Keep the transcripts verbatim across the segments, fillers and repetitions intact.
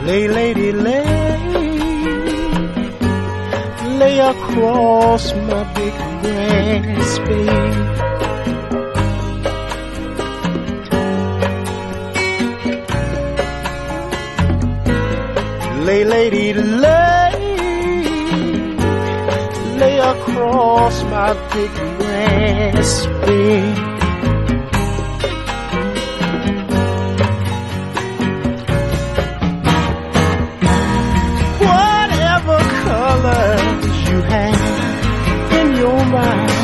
Lay, lady, lay, lay across my big grass bed. Lay, lady, lay, lay across my big grass bed. Whatever colors you have in your mind,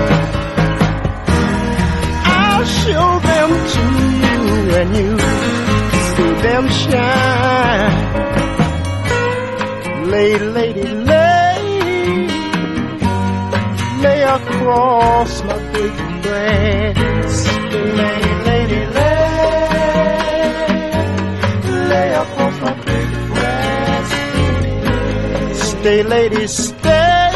I'll show them to you and you see them shine. Lay, lady, lay, lay across my big grass. Lay, lady, lay, lay across my big grass. Stay, lady, stay,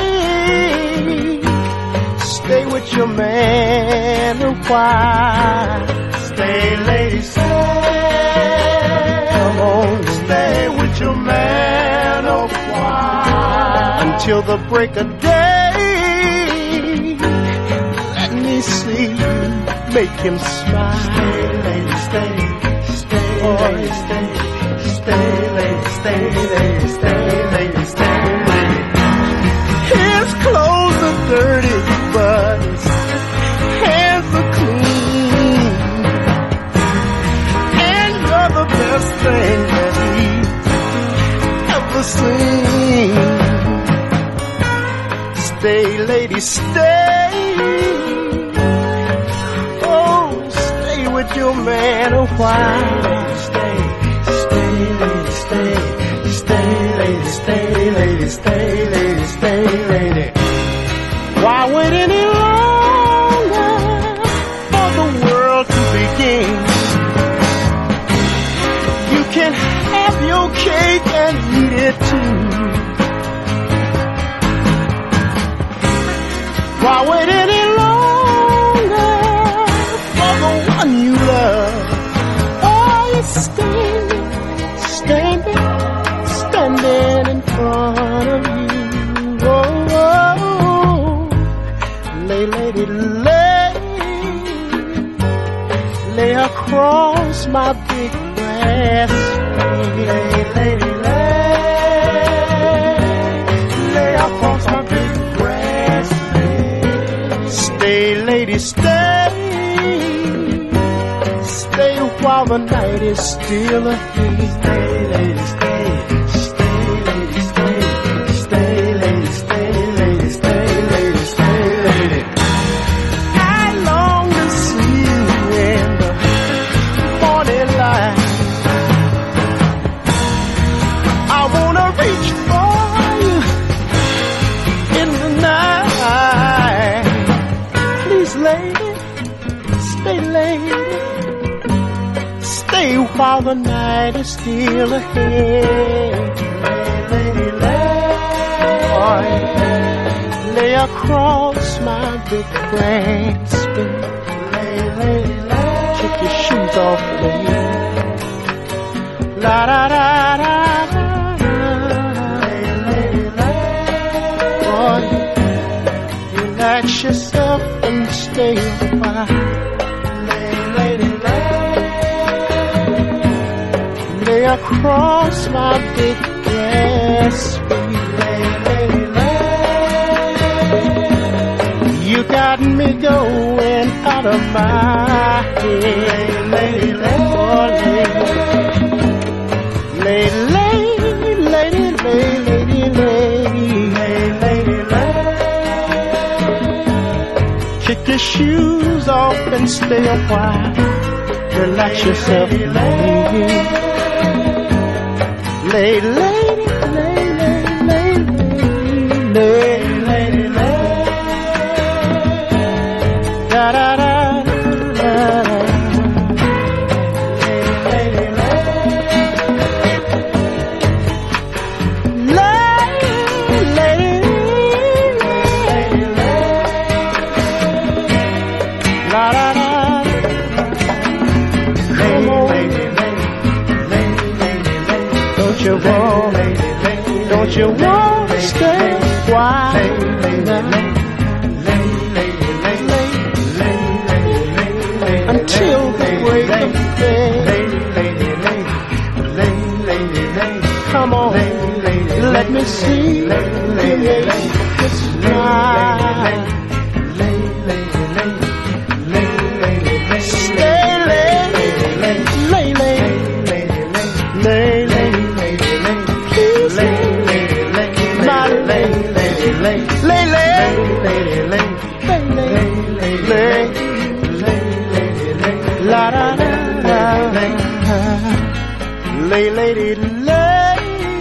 stay with your man a while. Stay, lady, stay, come on, stay with your man a while until the break of day. Let me see you make him smile. Stay, lady, stay, stay, lady, stay, stay, lady, stay, lady, stay, lady, stay, lady. His clothes are dirty, but his hands are clean, and you're the best thing that he's ever seen. Stay, lady, stay. Oh, stay with your man a while. Stay, stay, lady, stay, stay, lady, stay, lady, stay, lady, stay, lady. Why wait any longer for the world to begin? You can have your cake and eat it too. Why wait any longer for the one you love? Oh, you're standing, standing, standing in front of you. Oh, oh, lay, lady, lay, lay across my big grass. Lay, lady, lay, lay across my big grass. Stay, lady, stay, stay while the night is still ahead. Stay, lady, stay, stay, lady, stay, stay, lady, stay, lady, stay, lady, stay, lady. I long to see you in the morning light. I wanna reach for you in the night. Please, lady, stay, lady, stay while the night is still ahead. Lay, lady, lay, oh, yeah. Lay across my big grass bed. Lay, lady, lay, kick your shoes off, lady. La da da da da. Lay, lady, lay, oh, yeah. Relax yourself and stay a while. Lay, lady, lay, lay across my big grass bed. Lay, lady, lay, you got me going out of my head. Lay, lady, lay, oh, lay, lay, lady, lay, lady, lay, lay, lady, lay. Kick your shoes off and stay a while. Relax yourself, lady. Lay, lady, lay, lay, lay, lay, lady, lay. Da da da da da. Lady, lay, lay, lady, lay. La da da. Come on, you want, don't you want to stay a while now? Until the break of day. Come on, let me see you make me smile. Stay late, late, late, late, late, please, my lady, late, late, late, late, la da da da, lay, lady, lay,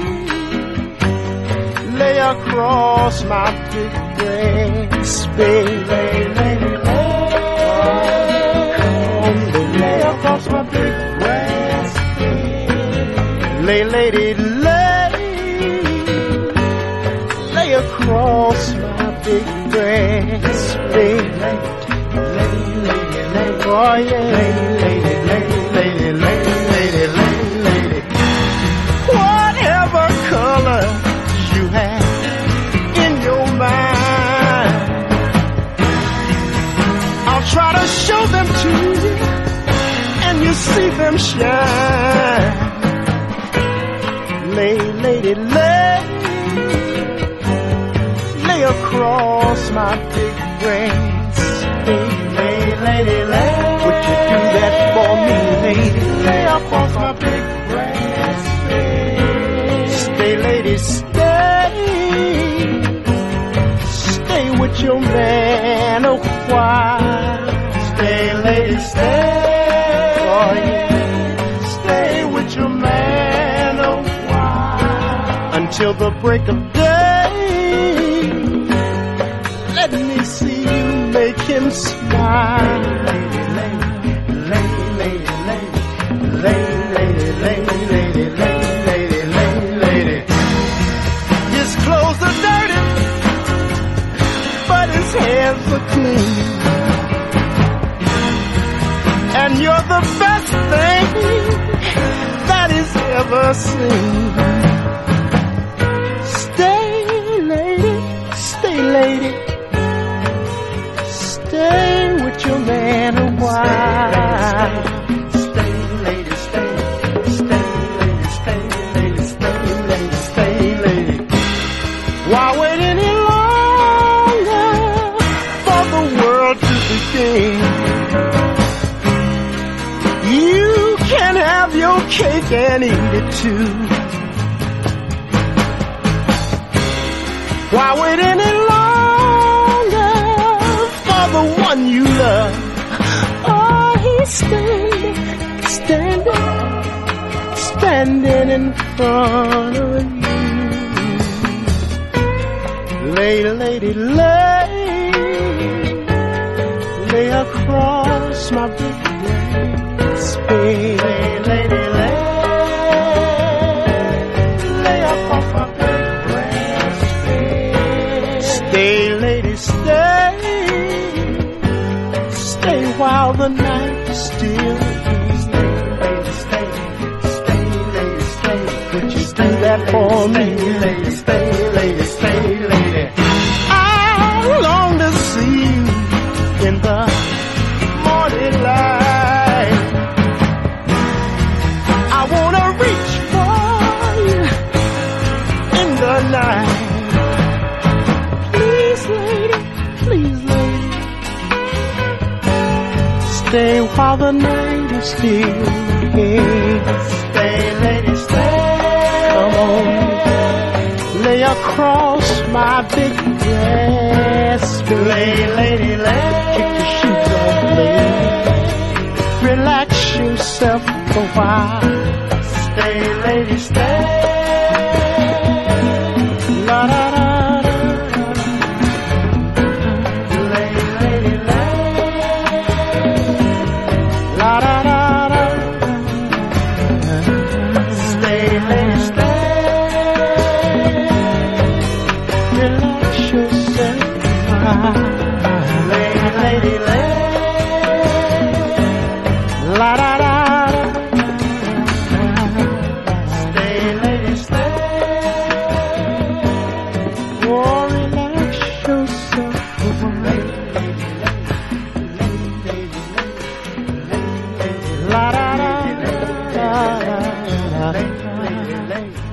lay across my big grass, baby, lay, lady, lay, lay across my big grass, lay, lady, lay, lay across my big grass, baby. Oh yeah, lady, lady, lady, lady, lady, lady, lady. Whatever color you have in your mind, I'll try to show them to you, and you see them shine. Lay, lady, lay, lay across my big grass, lay, lady, lay. Would you do that for me, lady? Lay across my big grass, stay, lady, stay, stay with your man a while. Stay, lady, stay, oh yeah, stay with your man a while until the break of day. Let me see you make him smile. Hands are clean, and you're the best thing that is ever seen. Stay, lady, stay, lady, stay with your man a while. Stay, lady, stay, stay, lady, stay, lady, stay, lady, stay, lady. Why wait any longer? You can have your cake and eat it too. Why wait any longer for the one you love? Oh, he's standing, standing, standing in front of you. Lady, lady, lady, lay across my big grass, baby. Lay, lady, lay, lay across my big grass, baby. Stay, lady, stay, stay while the night is still. Stay, lady, stay, stay, lady, stay. Would you do that for me, lady? Stay, lady, stay, lady. I long to see you in the morning light. I wanna reach for you in the night. Please, lady, please, lady, stay while the night is still here. Stay, lady, stay. Come on, lay across my big grass. Lay, lady, lay. Kick your shoes off, lady. Relax yourself a while. Stay, lady, stay. La da da da. Lay, lady, lay. La da da da. Stay, lady, stay. Relax yourself a while. Lady, lay, la da da da. Stay, lady, late.